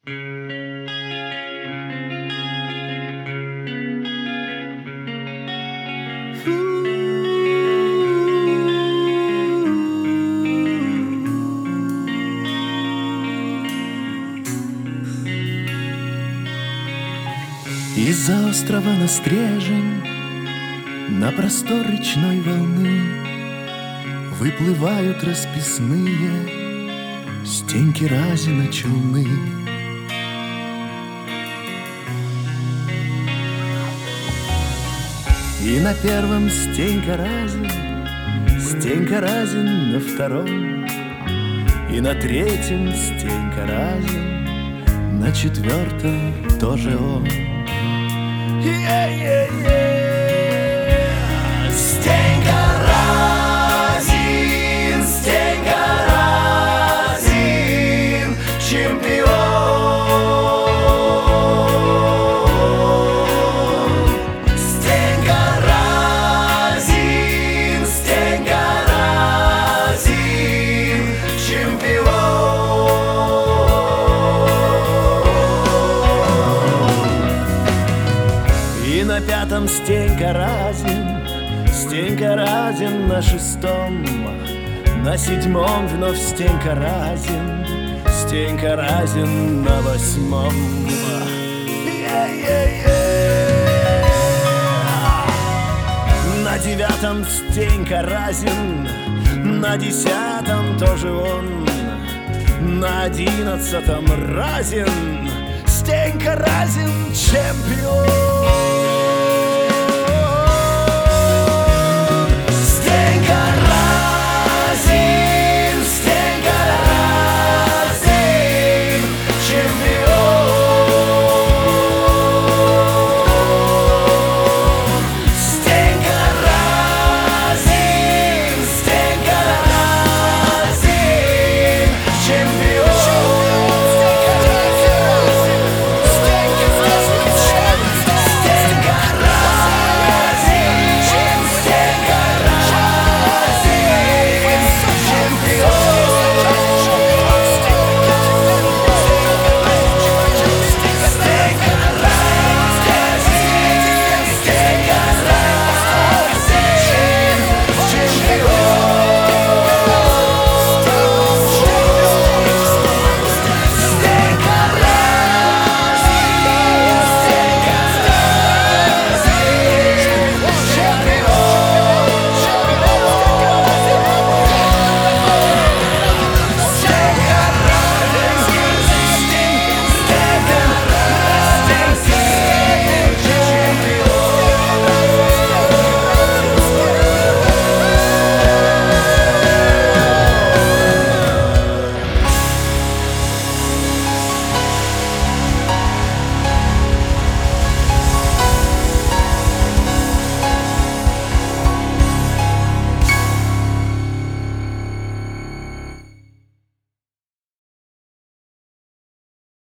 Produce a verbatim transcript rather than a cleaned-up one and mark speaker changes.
Speaker 1: Из-за острова на стрежень, на простор речной волны выплывают расписные Стеньки Разина челны. И на первом Стенька Разин, Стенька Разин на втором, и на третьем Стенька Разин, на четвертом тоже он. Yeah-yeah-yeah. Стенька Разин, Стенька Разин, чемпион. Стенька Разин, Стенька Разин, чемпион. И на пятом Стенька Разин, Стенька Разин на шестом, на седьмом вновь Стенька Разин, Стенька Разин на восьмом. Yeah-yeah-yeah. На девятом Стенька Разин, на десятом тоже он, на одиннадцатом Разин, Стенька Разин чемпион.